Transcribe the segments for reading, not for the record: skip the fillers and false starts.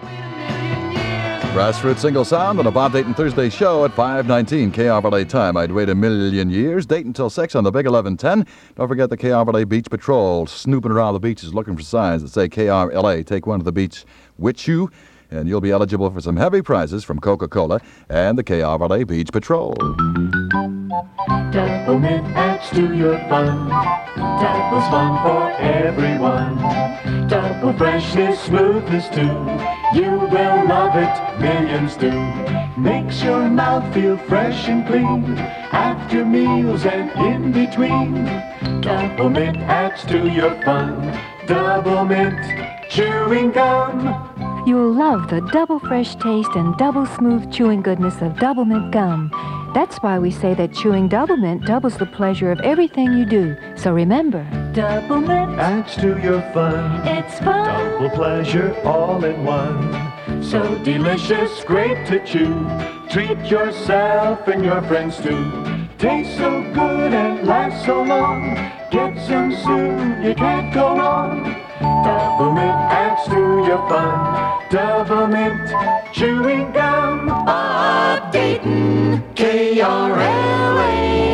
Grassroots single sound on a Bob Dayton Thursday show at 5:19 KRLA time. I'd wait a million years. Dayton till 6 on the Big 1110. Don't forget the KRLA Beach Patrol snooping around the beaches looking for signs that say KRLA. Take one to the beach with you, and you'll be eligible for some heavy prizes from Coca-Cola and the KRLA Beach Patrol. Double Mint adds to your fun. Double's fun for everyone. Double freshness, smoothness too. You will love it, millions do. Makes your mouth feel fresh and clean after meals and in between. Double Mint adds to your fun. Double Mint chewing gum. You'll love the double fresh taste and double smooth chewing goodness of Double Mint gum. That's why we say that chewing Double Mint doubles the pleasure of everything you do. So remember, Double Mint adds to your fun. It's fun. Double pleasure all in one. So delicious, great to chew. Treat yourself and your friends too. Tastes so good and lasts so long. Get some soon, you can't go wrong. Double Mint adds to your fun. Double Mint chewing gum. Bob Dayton, KRLA.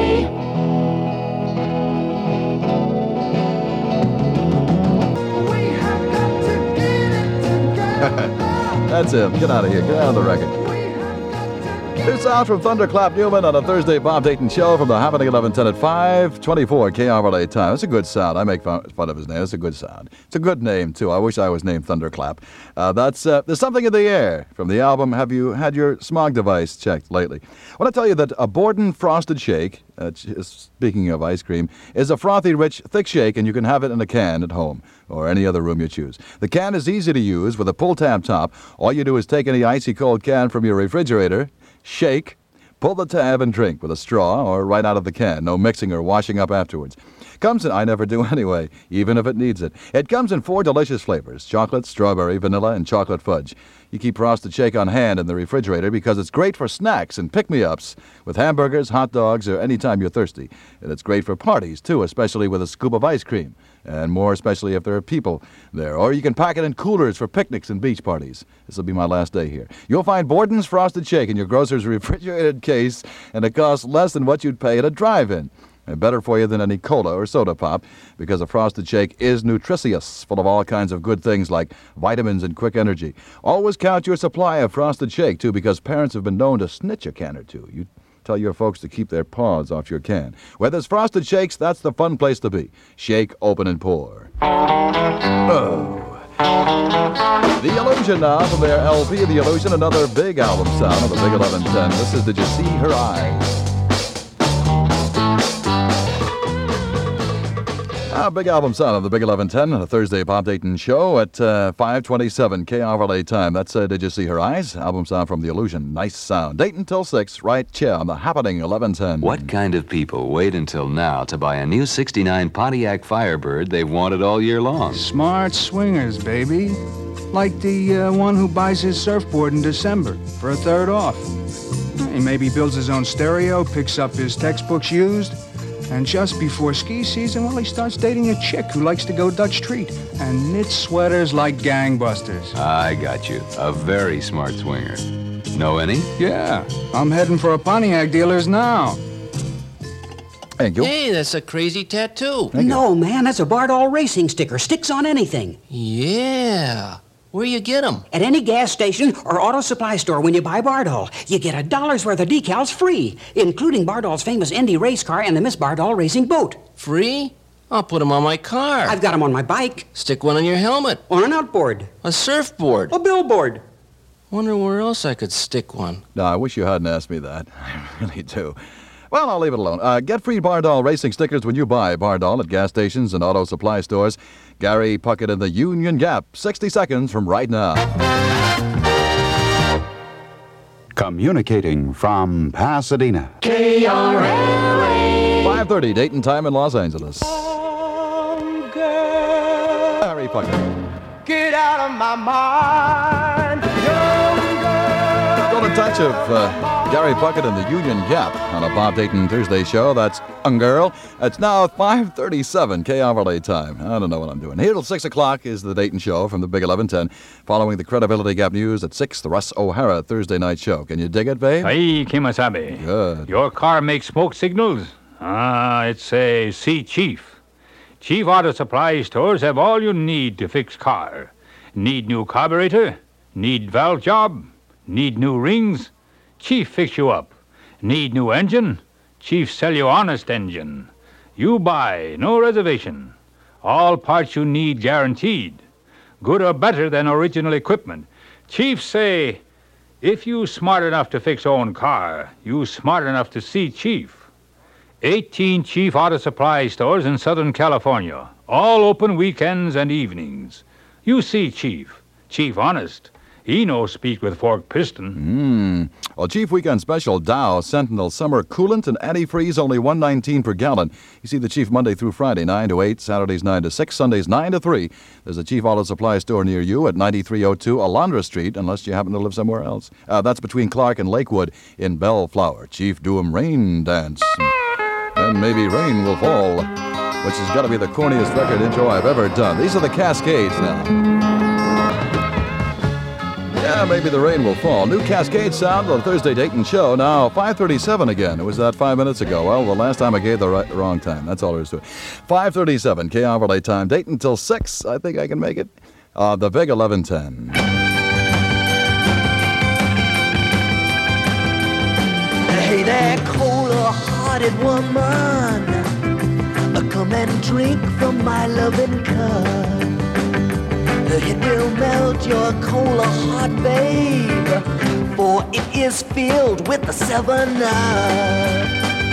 We have got to get it together. That's him. Get out of here. Get out of the record. New sound from Thunderclap Newman on a Thursday Bob Dayton show from the Happening 1110 at 5:24 KRLA time. It's a good sound. I make fun of his name. It's a good sound. It's a good name, too. I wish I was named Thunderclap. There's Something in the Air from the album Have You Had Your Smog Device Checked Lately? I want to tell you that a Borden Frosted Shake, speaking of ice cream, is a frothy, rich, thick shake, and you can have it in a can at home or any other room you choose. The can is easy to use with a pull-tab top. All you do is take any icy cold can from your refrigerator, shake, pull the tab and drink with a straw or right out of the can. No mixing or washing up afterwards. I never do anyway, even if it needs it. It comes in 4 delicious flavors: chocolate, strawberry, vanilla, and chocolate fudge. You keep Frosted Shake on hand in the refrigerator because it's great for snacks and pick-me-ups with hamburgers, hot dogs, or any time you're thirsty. And it's great for parties, too, especially with a scoop of ice cream. And more especially if there are people there. Or you can pack it in coolers for picnics and beach parties. This will be my last day here. You'll find Borden's Frosted Shake in your grocer's refrigerated case, and it costs less than what you'd pay at a drive-in. And better for you than any cola or soda pop, because a Frosted Shake is nutritious, full of all kinds of good things like vitamins and quick energy. Always count your supply of Frosted Shake, too, because parents have been known to snitch a can or two. You tell your folks to keep their paws off your can. Where there's Frosted Shakes, that's the fun place to be. Shake, open, and pour. Oh. The Illusion now from their LP, The Illusion, another big album sound of the Big 1110. This is Did You See Her Eyes? Big album sound of the Big 1110 on a Thursday Bob Dayton show at 5:27 KRLA time. That's Did You See Her Eyes? Album sound from The Illusion. Nice sound. Dayton till 6, right here on the Happening 1110. What kind of people wait until now to buy a new 69 Pontiac Firebird they've wanted all year long? Smart swingers, baby. Like the one who buys his surfboard in December for a third off. He maybe builds his own stereo, picks up his textbooks used, and just before ski season, well, he starts dating a chick who likes to go Dutch treat and knit sweaters like gangbusters. I got you. A very smart swinger. Know any? Yeah, I'm heading for a Pontiac dealer's now. Thank you. Hey, that's a crazy tattoo. No, man, that's a Bardol racing sticker. Sticks on anything. Yeah. Where you get them? At any gas station or auto supply store when you buy Bardol. You get $1 worth of decals free, including Bardol's famous Indy race car and the Miss Bardol racing boat. Free? I'll put them on my car. I've got them on my bike. Stick one on your helmet. On an outboard. A surfboard. A billboard. Wonder where else I could stick one. No, I wish you hadn't asked me that. I really do. Well, I'll leave it alone. Get free Bardol racing stickers when you buy Bardol at gas stations and auto supply stores. Gary Puckett in the Union Gap. 60 seconds from right now. Communicating from Pasadena. KRLA. 5:30 Dayton time in Los Angeles. Gary Puckett. Get out of my mind, young girl. Got a touch of Gary Puckett and the Union Gap on a Bob Dayton Thursday show. That's Girl. It's now 5:37 KRLA time. I don't know what I'm doing. Here till 6 o'clock is the Dayton show from the Big 1110. Following the Credibility Gap News at 6, the Russ O'Hara Thursday night show. Can you dig it, babe? Hey, Kimasabi. Good. Your car makes smoke signals? It's a C Chief. Chief Auto Supply stores have all you need to fix car. Need new carburetor? Need valve job? Need new rings? Chief fix you up. Need new engine? Chief sell you honest engine. You buy, no reservation. All parts you need guaranteed. Good or better than original equipment. Chief say, if you smart enough to fix own car, you smart enough to see Chief. 18 Chief Auto Supply stores in Southern California. All open weekends and evenings. You see Chief. Chief honest. He no speak with forked piston. Well, Chief Weekend Special Dow Sentinel Summer Coolant and Antifreeze only $1.19 per gallon. You see the Chief Monday through Friday, 9 to 8, Saturdays 9 to 6, Sundays 9 to 3. There's a Chief Auto Supply store near you at 9302 Alondra Street, unless you happen to live somewhere else. That's between Clark and Lakewood in Bellflower. Chief do 'em rain dance. And maybe rain will fall, which has got to be the corniest record intro I've ever done. These are the Cascades now. Yeah, maybe the rain will fall. New Cascade sound on the Thursday Dayton show. Now, 5:37 again. It was that 5 minutes ago. Well, the last time I gave the wrong time. That's all there is to it. 5:37, KRLA time. Dayton till 6. I think I can make it. The Big 1110. Hey there, cold-hearted woman. Come and drink from my loving cup. It will melt your cold heart, babe, for it is filled with the 7-Up.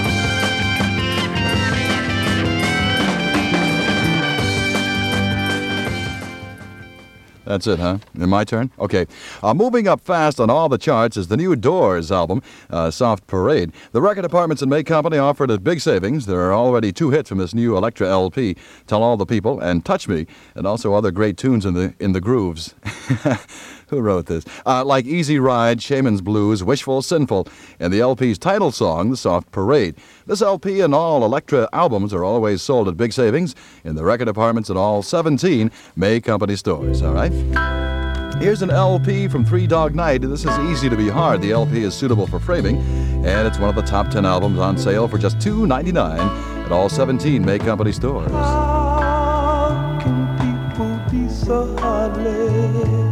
That's it, huh? My turn? Okay. Moving up fast on all the charts is the new Doors album, Soft Parade. The record departments and May Company offered it big savings. There are already 2 hits from this new Elektra LP, Tell All the People and Touch Me, and also other great tunes in the grooves. Who wrote this? Like Easy Ride, Shaman's Blues, Wishful, Sinful, and the LP's title song, The Soft Parade. This LP and all Elektra albums are always sold at big savings in the record departments at all 17 May Company stores, all right? Here's an LP from Three Dog Night. This is Easy to Be Hard. The LP is suitable for framing, and it's one of the top 10 albums on sale for just $2.99 at all 17 May Company stores. How can people be so heartless?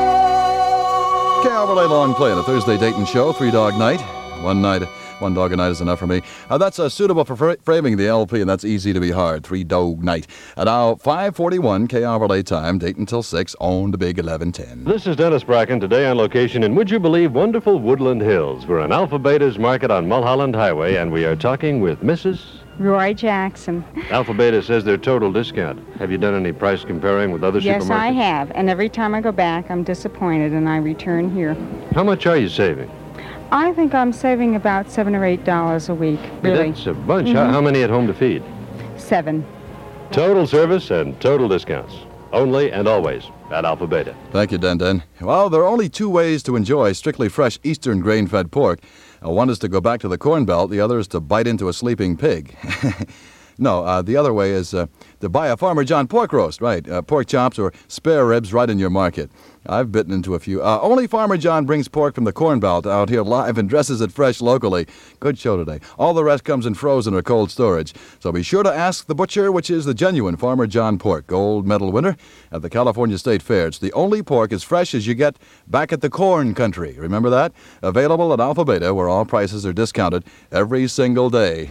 KRLA Long Play on a Thursday Dayton show, Three Dog Night. One dog a night is enough for me. That's suitable for framing the LP, and that's Easy to Be Hard, Three Dog Night. Now, 5:41 KRLA time, Dayton till 6 on the Big 1110. This is Dennis Bracken, today on location in, would you believe, wonderful Woodland Hills. We're in Alpha Beta's market on Mulholland Highway, and we are talking with Mrs. Roy Jackson. Alpha Beta says their total discount. Have you done any price comparing with other supermarkets? Yes, I have. And every time I go back, I'm disappointed, and I return here. How much are you saving? I think I'm saving about $7 or $8 a week, really. That's a bunch. How many at home to feed? 7. Total service and total discounts. Only and always at Alpha Beta. Thank you, Den. Well, there are only 2 ways to enjoy strictly fresh Eastern grain-fed pork. One is to go back to the Corn Belt. The other is to bite into a sleeping pig. No, the other way is to buy a Farmer John pork roast, right? Pork chops or spare ribs right in your market. I've bitten into a few. Only Farmer John brings pork from the Corn Belt out here live and dresses it fresh locally. Good show today. All the rest comes in frozen or cold storage. So be sure to ask the butcher which is the genuine Farmer John pork. Gold medal winner at the California State Fair. It's the only pork as fresh as you get back at the corn country. Remember that? Available at Alpha Beta, where all prices are discounted every single day.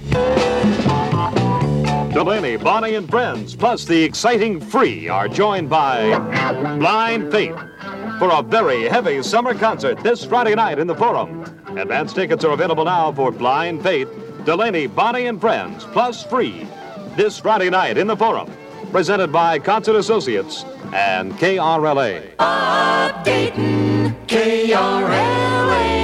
Delaney, Bonnie, and friends, plus the exciting Free, are joined by Blind Faith for a very heavy summer concert this Friday night in the Forum. Advance tickets are available now for Blind Faith, Delaney, Bonnie, and friends, plus Free, this Friday night in the Forum. Presented by Concert Associates and KRLA. Dayton, KRLA.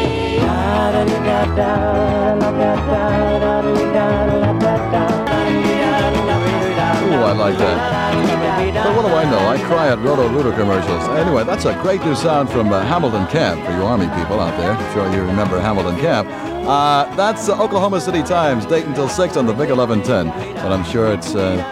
Ooh, I like that. But what do I know? I cry at Roto-Rooter commercials. Anyway, that's a great new sound from Hamilton Camp for you Army people out there. I'm sure you remember Hamilton Camp. That's Oklahoma City Times, Dayton till 6 on the Big 1110. But I'm sure it's,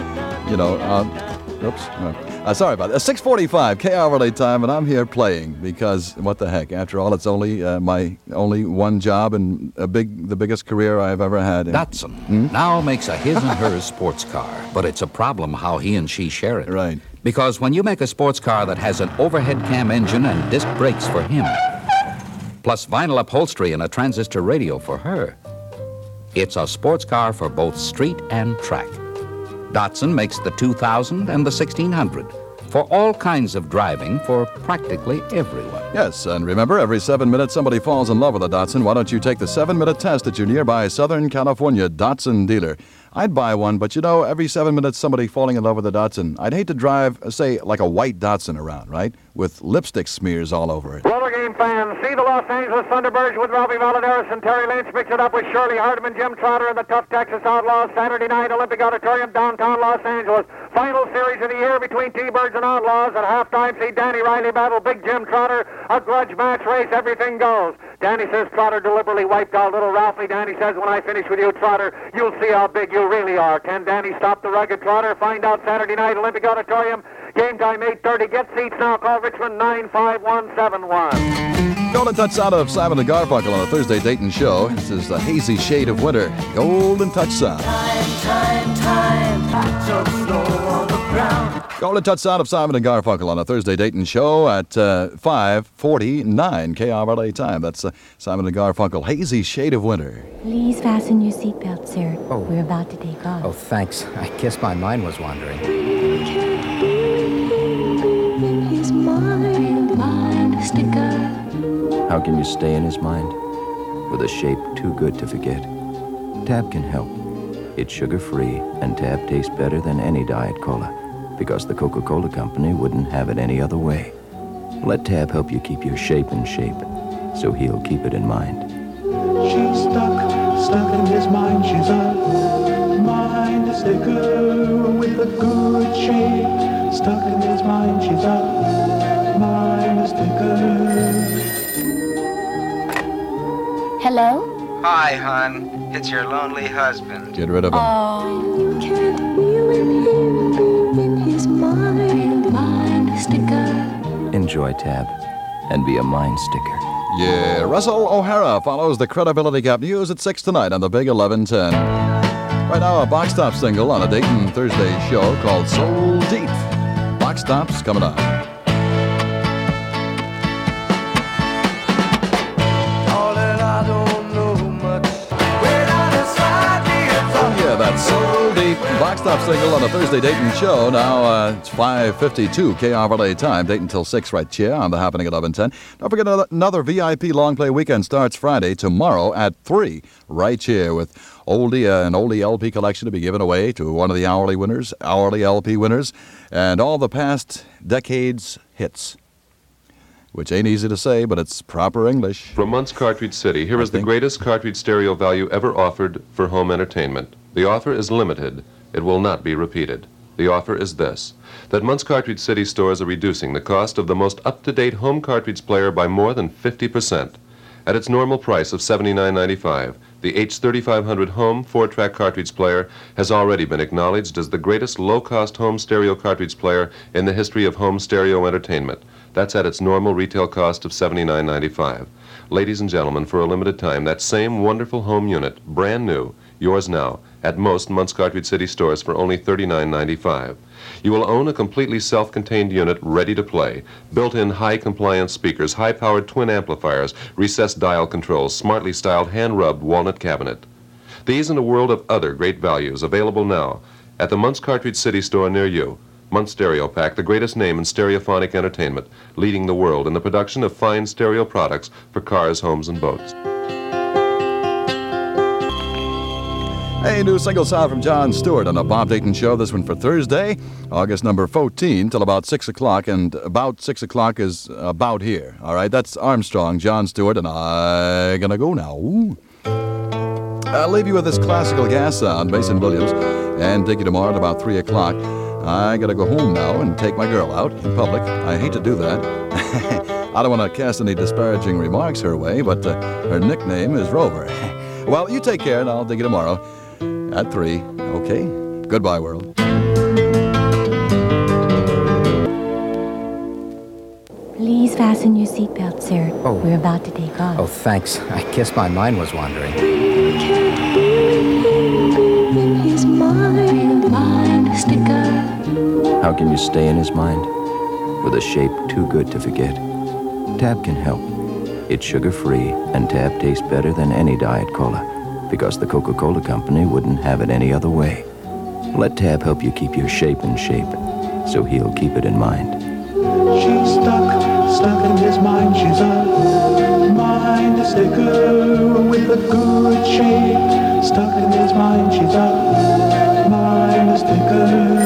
sorry about that. 6:45 KRLA time, and I'm here playing because what the heck? After all, it's only my only one job and the biggest career I've ever had. Datsun now makes a his and hers sports car, but it's a problem how he and she share it. Right. Because when you make a sports car that has an overhead cam engine and disc brakes for him, plus vinyl upholstery and a transistor radio for her, it's a sports car for both street and track. Datsun makes the 2000 and the 1600 for all kinds of driving for practically everyone. Yes, and remember, every 7 minutes somebody falls in love with a Datsun. Why don't you take the 7-minute test at your nearby Southern California Datsun dealer? I'd buy one, but every 7 minutes somebody falling in love with a Datsun. I'd hate to drive, say, like a white Datsun around, right? With lipstick smears all over it. Roller game fans, see the Los Angeles Thunderbirds with Ralphie Valadares and Terry Lynch mix it up with Shirley Hardeman, Jim Trotter, and the tough Texas Outlaws, Saturday night, Olympic Auditorium, downtown Los Angeles. Final series of the year between T-Birds and Outlaws. At halftime, see Danny Riley battle Big Jim Trotter. A grudge match race, everything goes. Danny says Trotter deliberately wiped out little Ralphie. Danny says, when I finish with you, Trotter, you'll see how big you really are. Can Danny stop the rugged Trotter? Find out Saturday night, Olympic Auditorium. Game time 8:30. Get seats now. Call Richmond 95171. Golden Touch sound of Simon and Garfunkel on a Thursday Dayton show. This is the hazy shade of winter. Golden Touch sound. Time, patch of snow on the ground. Golden Touch sound of Simon and Garfunkel on a Thursday Dayton show at 5:49 KRLA time. That's Simon and Garfunkel, Hazy Shade of Winter. Please fasten your seatbelt, sir. Oh. We're about to take off. Oh, thanks. I guess my mind was wandering. His mind sticker. How can you stay in his mind? With a shape too good to forget. Tab can help. It's sugar-free, and Tab tastes better than any Diet Cola, because the Coca-Cola Company wouldn't have it any other way. Let Tab help you keep your shape in shape, so he'll keep it in mind. She's stuck in his mind. She's a mind sticker with a good shape. Stuck in his mind. She's a mind sticker. Hello? Hi, hon. It's your lonely husband. Get rid of him. Oh. You can't feel him in his mind sticker. Enjoy Tab, and be a mind sticker. Yeah, Russell O'Hara follows the Credibility Gap News at 6 tonight on the Big 1110. Right now, a box top single on a Dayton Thursday show called Soul Deep. Box tops coming up. That's Soul Deep, box top single on a Thursday Dayton show. Now it's 5:52 KRLA time, Dayton till 6 right here on the Happening at 11:10. Don't forget another VIP long play weekend starts Friday tomorrow at 3 right here with an oldie LP collection to be given away to one of the hourly LP winners, and all the past decades hits. Which ain't easy to say, but it's proper English. From Muntz Cartridge City, here is the greatest cartridge stereo value ever offered for home entertainment. The offer is limited. It will not be repeated. The offer is this: that Muntz Cartridge City stores are reducing the cost of the most up-to-date home cartridge player by more than 50%. At its normal price of $79.95, the H3500 home 4-track cartridge player has already been acknowledged as the greatest low-cost home stereo cartridge player in the history of home stereo entertainment. That's at its normal retail cost of $79.95. Ladies and gentlemen, for a limited time, that same wonderful home unit, brand new, yours now, at most Muntz Cartridge City stores for only $39.95. You will own a completely self-contained unit ready to play, built-in high-compliance speakers, high-powered twin amplifiers, recessed dial controls, smartly styled hand-rubbed walnut cabinet. These and a world of other great values available now at the Muntz Cartridge City store near you. Muntz Stereo Pack, the greatest name in stereophonic entertainment, leading the world in the production of fine stereo products for cars, homes, and boats. A new single sound from Jon Stewart on a Bob Dayton show. This one for Thursday, August number 14, till about 6 o'clock. And about 6 o'clock is about here. All right, that's Armstrong, Jon Stewart, and I'm gonna go now. Ooh. I'll leave you with this classical gas sound, Mason Williams, and take you tomorrow at about 3 o'clock. I gotta go home now and take my girl out in public. I hate to do that. I don't want to cast any disparaging remarks her way, but her nickname is Rover. Well, you take care, and I'll dig you tomorrow at 3. Okay? Goodbye, world. Please fasten your seatbelt, sir. Oh. We're about to take off. Oh, thanks. I guess my mind was wandering. In his mind sticker. How can you stay in his mind? With a shape too good to forget. Tab can help. It's sugar-free, and Tab tastes better than any Diet Cola, because the Coca-Cola Company wouldn't have it any other way. Let Tab help you keep your shape in shape, so he'll keep it in mind. She's stuck in his mind. She's a mind sticker with a good shape. Stuck in his mind. She's a mind sticker.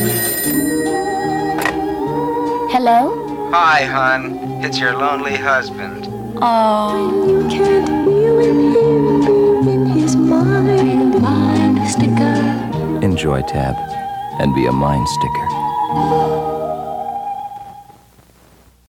Hello? Hi, hon. It's your lonely husband. Oh. You can't feel him in his mind sticker. Enjoy Tab, and be a mind sticker.